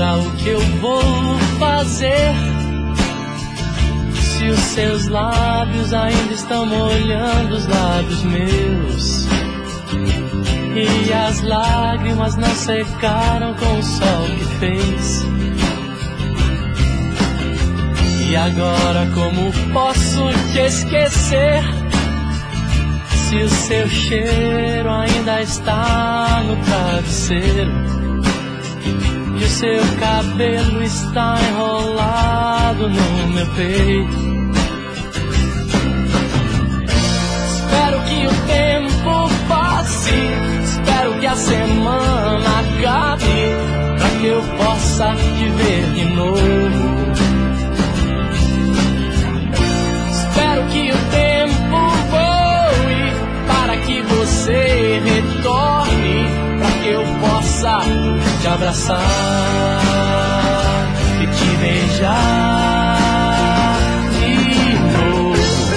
Diga o que eu vou fazer, se os seus lábios ainda estão molhando os lábios meus, e as lágrimas não secaram com o sol que fez. E agora como posso te esquecer, se o seu cheiro ainda está no travesseiro e o seu cabelo está enrolado no meu peito. Espero que o tempo passe, espero que a semana acabe, pra que eu possa te ver de novo. Espero que o tempo voe para que você retorne, para que eu possa te abraçar e te beijar de novo.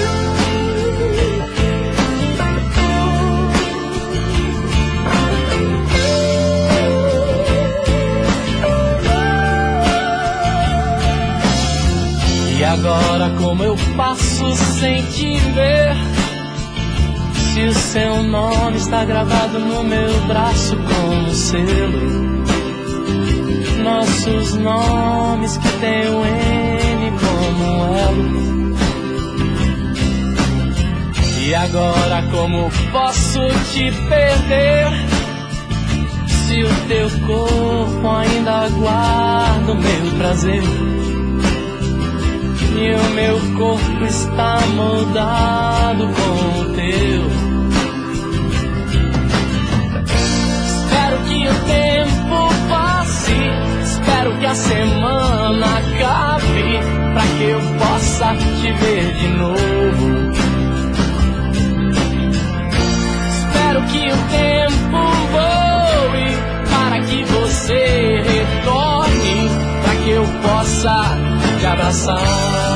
E agora como eu passo sem te ver, se o seu nome está gravado no meu braço como selo, nossos nomes que tem o N como um elo. E agora como posso te perder, se o teu corpo ainda guarda o meu prazer e o meu corpo está moldado com o teu. Espero que o tempo passe, espero que a semana acabe, pra que eu possa te ver de novo. Espero que o tempo voe para que você retorne, pra que eu possa te abraçar